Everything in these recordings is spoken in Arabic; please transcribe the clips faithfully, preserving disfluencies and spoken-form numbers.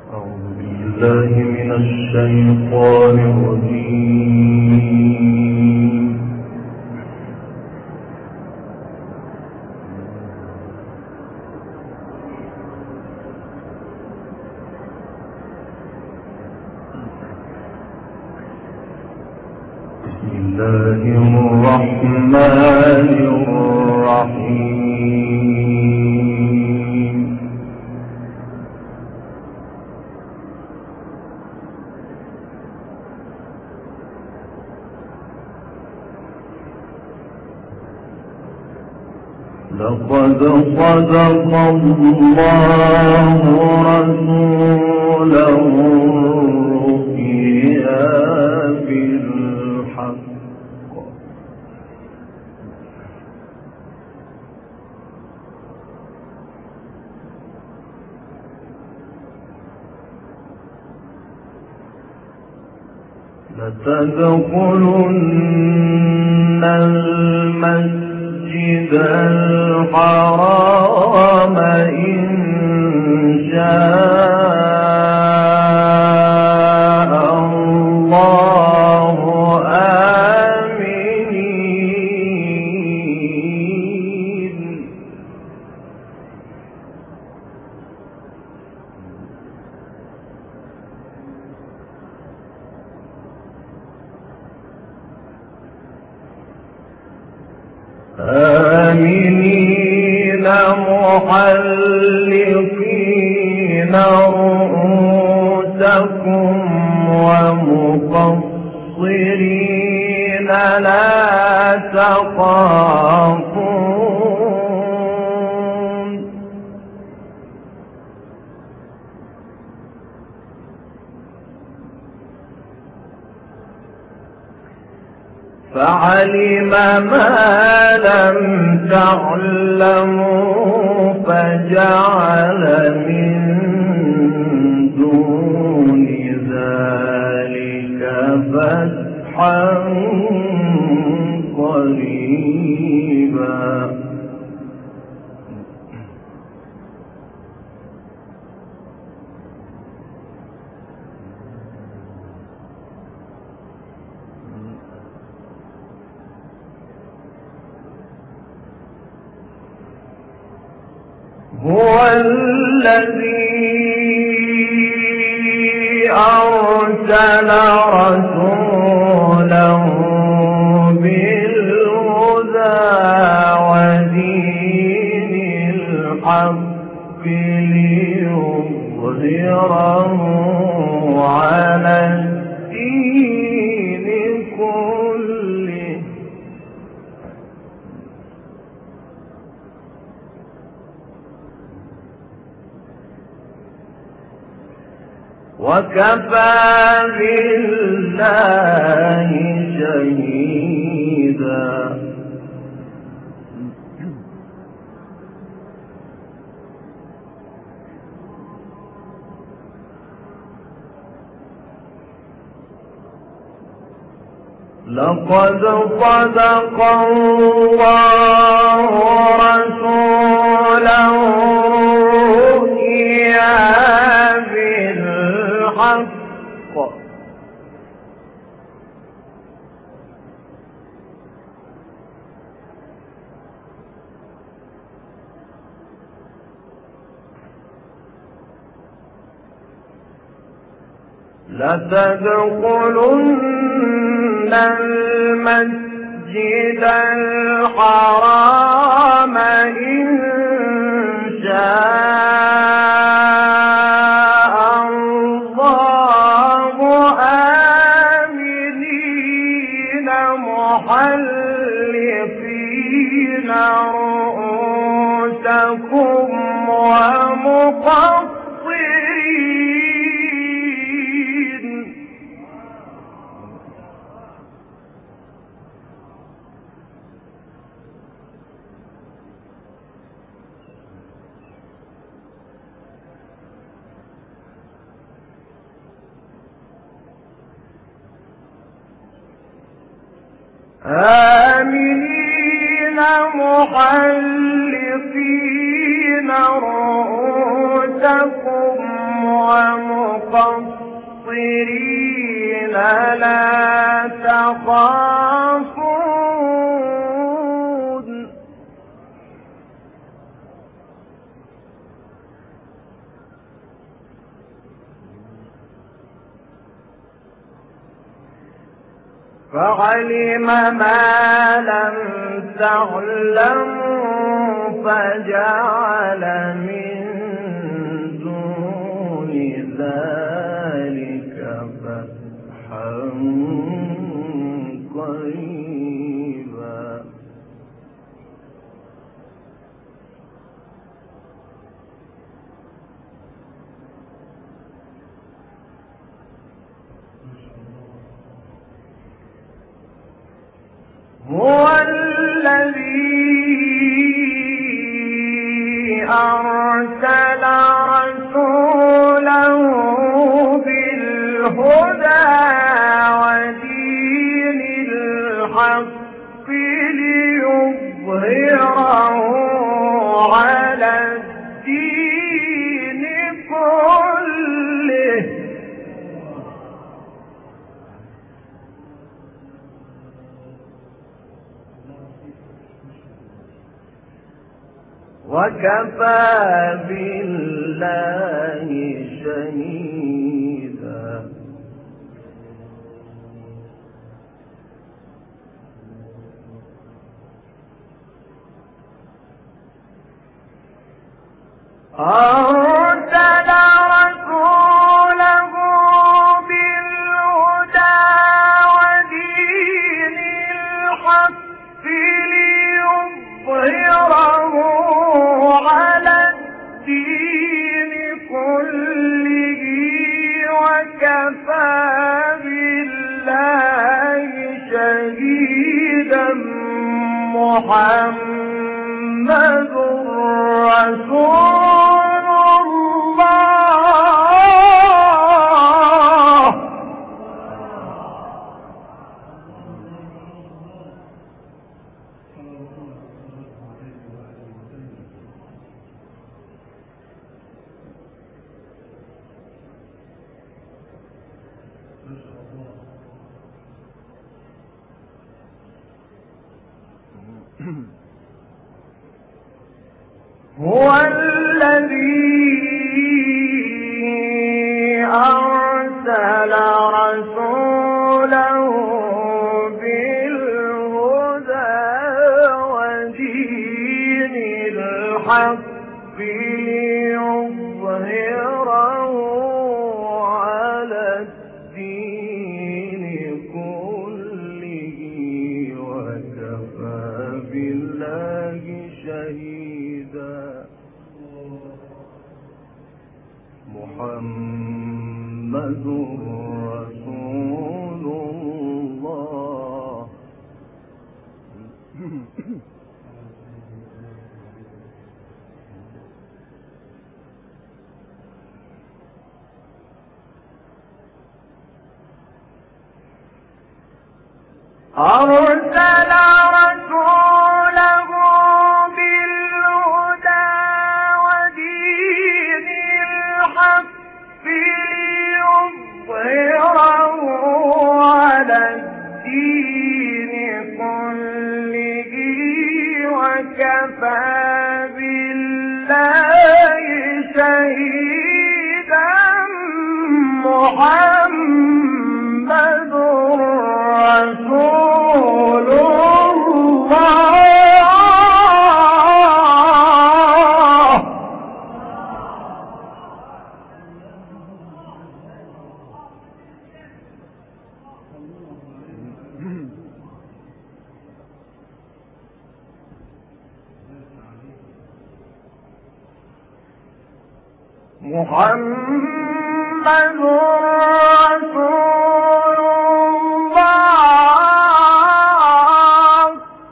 أعوذ بالله من الشيطان الرجيم. بسم الله الرحمن الرحيم. لقد صدق الله رسوله الرؤيا بالحق لتدخلن المسجد الحرام إن شاء الله آمنين. آمنين محلقين رؤوسكم ومقصرين لا تخافون. فعلم ما لم تعلموا فجعل من دون ذلك فتحا قريبا. هو الذي أرسل رسوله بالهدى ودين الحق ليظهره على الدين كله وكفى بالله شهيدا. لقد صدق الله رسوله الرؤيا بالحق لتدخلن المسجد الحرام إن شاء الله آمنين محلقين رؤوسكم ومقصرين آمنين محلقين رؤوسكم ومقصرين يخافون فعلم ما لم تعلموا فجعل من دون ذلك فتحا قريبا هو الذي أرسل رسوله بالهدى ودين الحق ليظهره على الدين كله وكفى بالله شهيدا أرسل رسوله بالهدى ودين الحق ليظهره على الدين كله وكفى بالله شهيدا محمد رسول الله هو الذي أرسل رسوله بالهدى ودين الحق ليظهره على الدين كله وكفى بالله شهيدا محمد رسول الله أرسل رسوله بالهدى ودين الحق ليظهره على الدين كله وكفى بالله شهيدا محمد رسول الله محمد رسول الله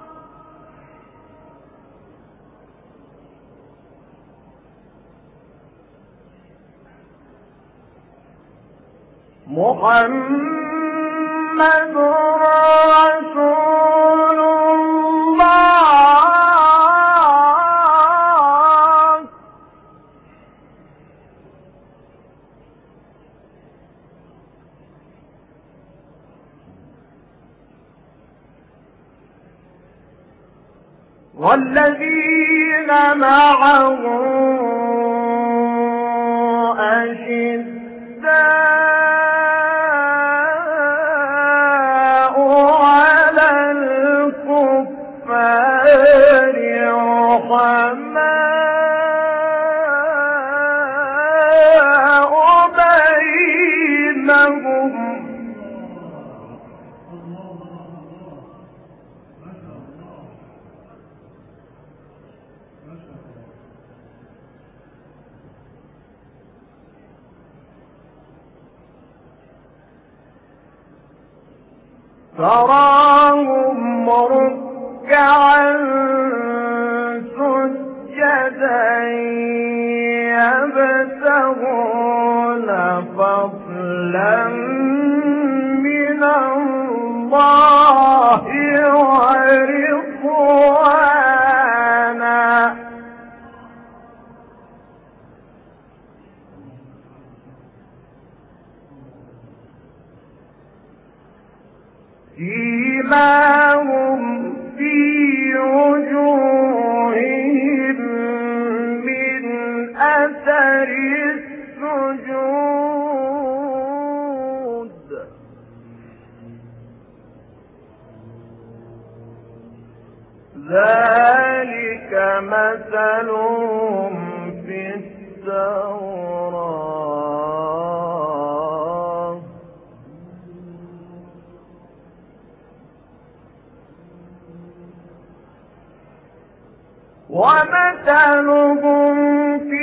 محمد رسول الله والذين معه أشداء على الكفار رحماء بينهم تراهم ركعا سجدا يبتغون فضلا من الله ورضوانا سيماهم في وجوههم من أثر السجود ذلك مثلهم في التوراة ومثلهم في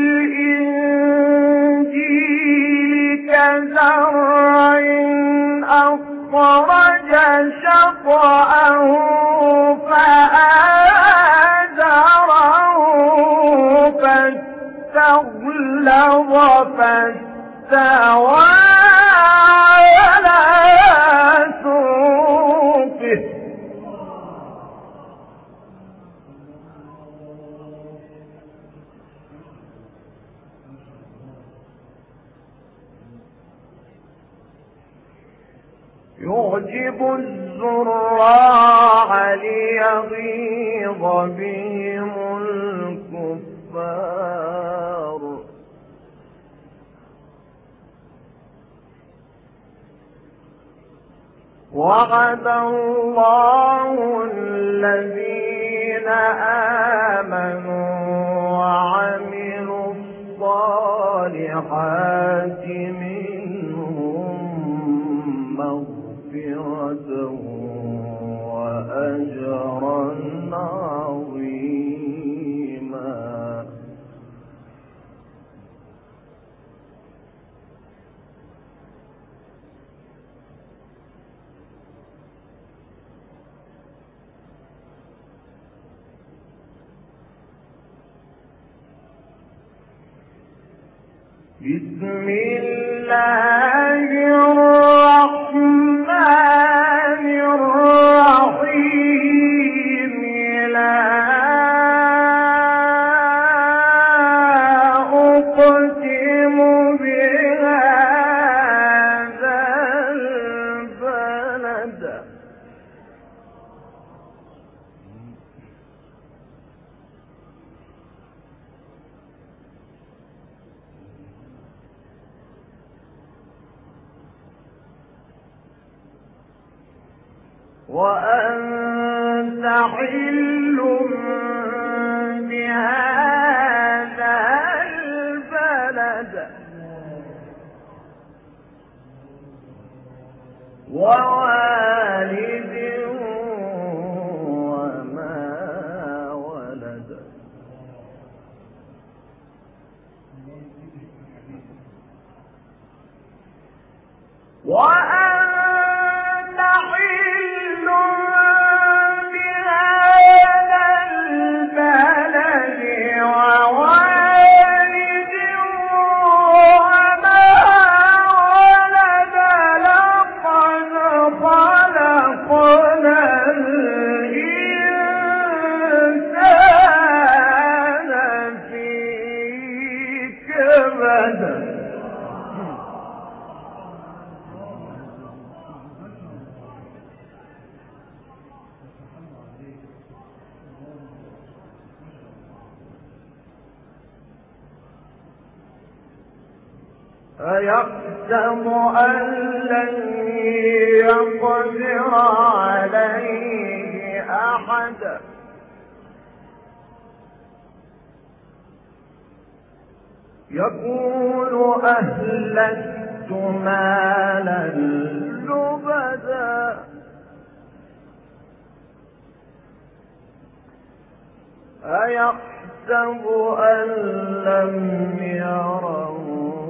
الإنجيل كزرع أخرج شطأه فآزره فاستغلظ فاستوى على سوقه يعجب الزراع ليغيظ بهم الكفار وعد الله الذين آمنوا وعملوا الصالحات منهم مغفرة وأجرا عظيما بسم الله الرحمن الرحيم لا أقسم بهذا البلد وأنت حل بهذا البلد ووالد وما ولد وأنت حل بهذا البلد ووالد وما ولد لقد خلقنا الإنسان في كبد أيحسب أن لن يقدر عليه أحد يقول أهلكت مالا لبدا أيحسب أن لم يره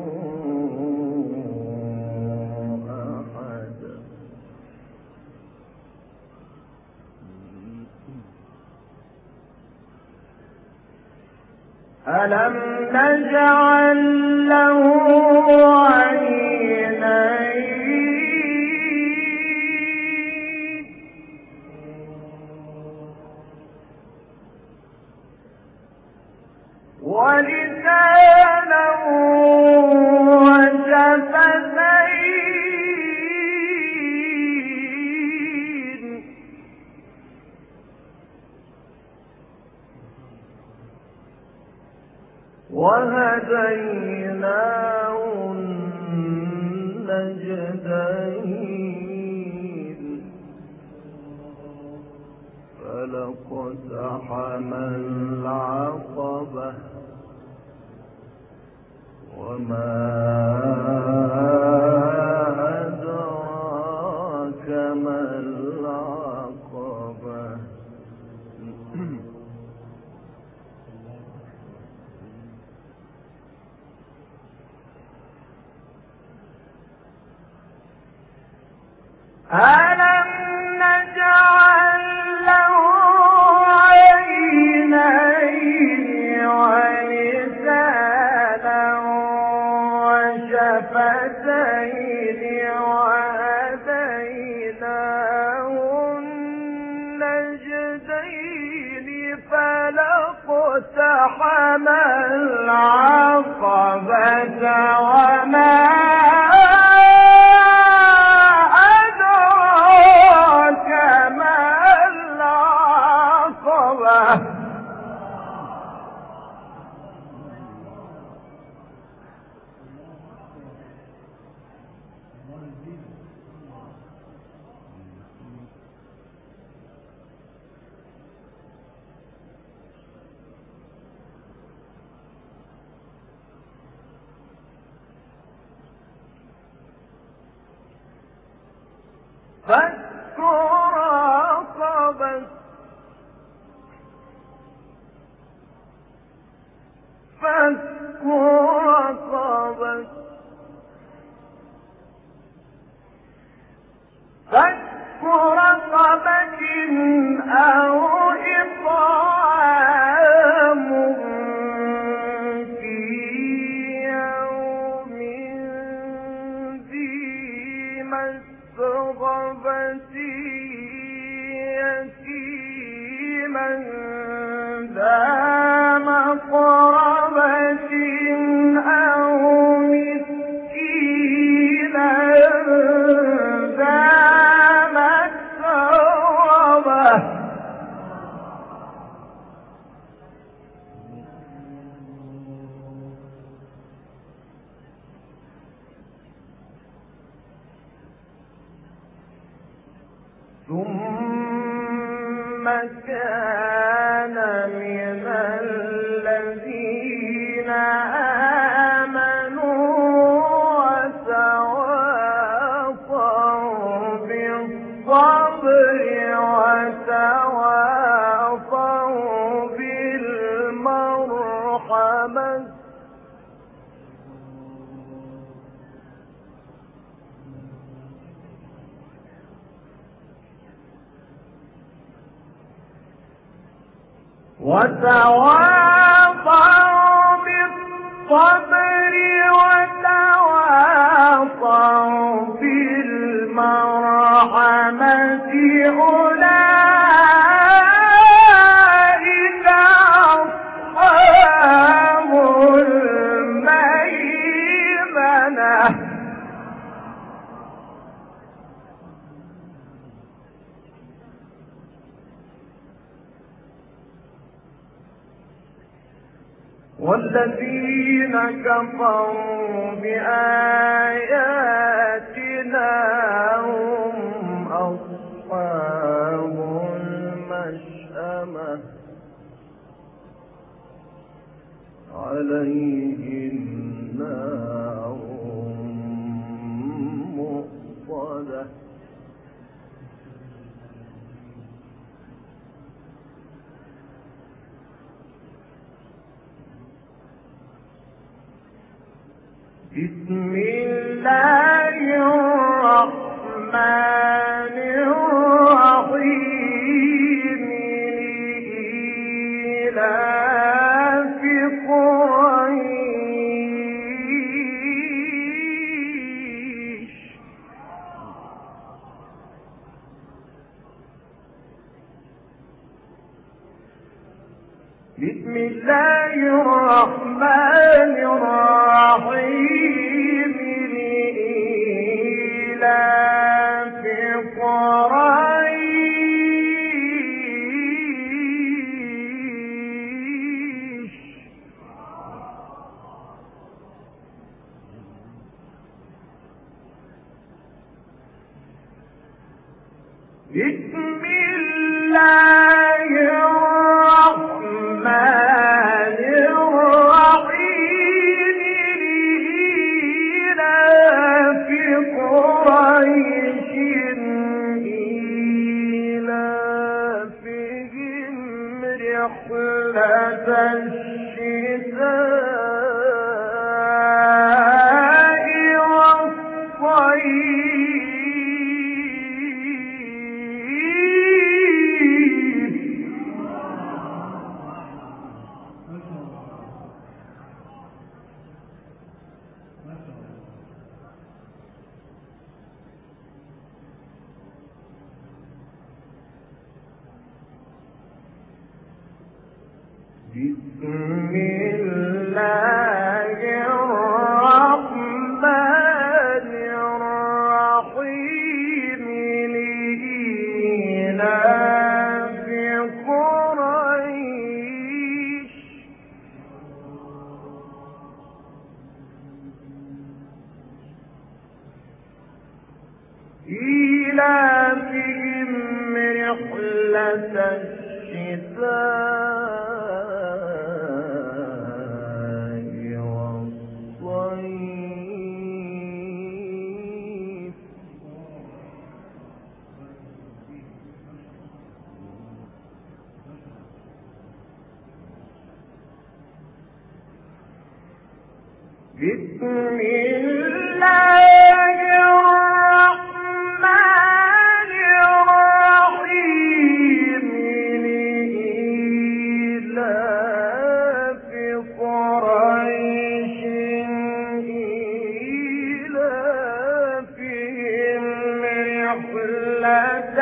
أحد ألم نجعل له عينين ولسانا وشفتين وهديناه النجدين فلاقتحم العقبة وما أدراك ما العقبة ألم نجعل له عينين ولسانا وشفتين وهديناه النجدين فلاقتحم العقبة وما فك رقبة فك رقبة فك رقبة أو إطعام في يوم ذي مسغبة يتيما ذا مقربة أو مسكينا ذا مسغبة ثم كان من الذين آمنوا وتواصوا بالصبر وتواصوا بالمرحمة وتواصوا بالصبر وتواصوا بالمرحمة أولئك أصحاب الميمنة والذين كفروا بآياتنا هم أصحاب المشأمة عليهم نار مؤصدة بسم الله الرحمن الرحيم إيلاف قريش بسم الله الرحمن الرحيم لإيلاف قريش بسم الله الرحمن الرحيم لإيلاف قريش إيلافهم رحلة الشتاء والصيف بسم الله الرحمن الرحيم لإيلاف قريش إيلافهم رحلة الشتاء بسم الله الرحمن الرحيم لإيلاف قريش إيلافهم رحلة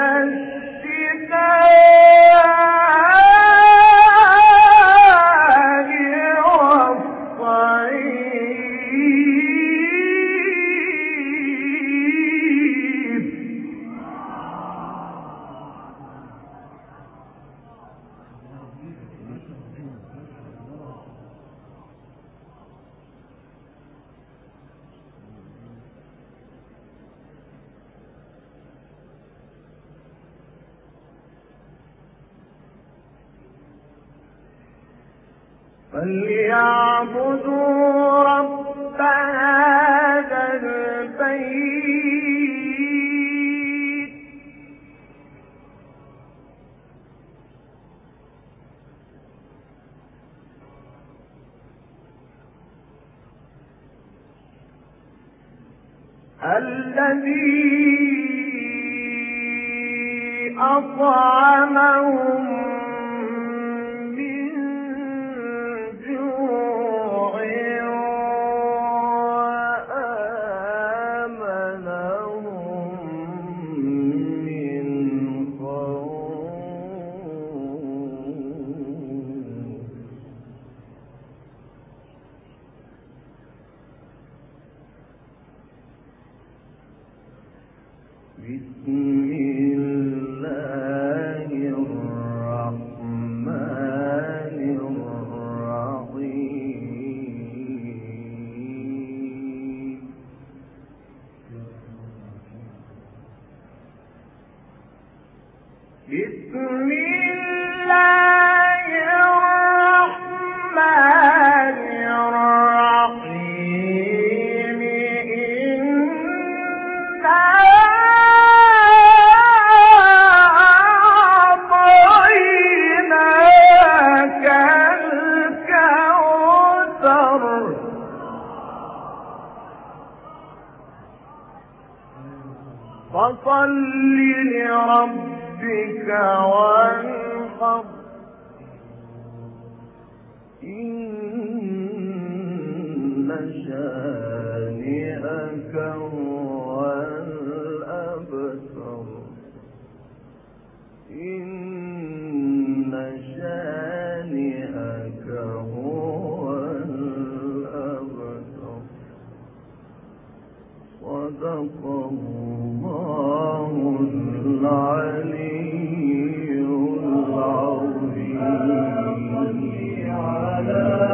فليعبدوا رب هذا البيت الذي أطعمهم بسم الله الرحمن الرحيم بسم الله الرحمن الرحيم إنا أعطيناك الكوثر فصل لربك وانحر إن شانئك هو الأبتر إن شانئك هو الأبتر صدق الله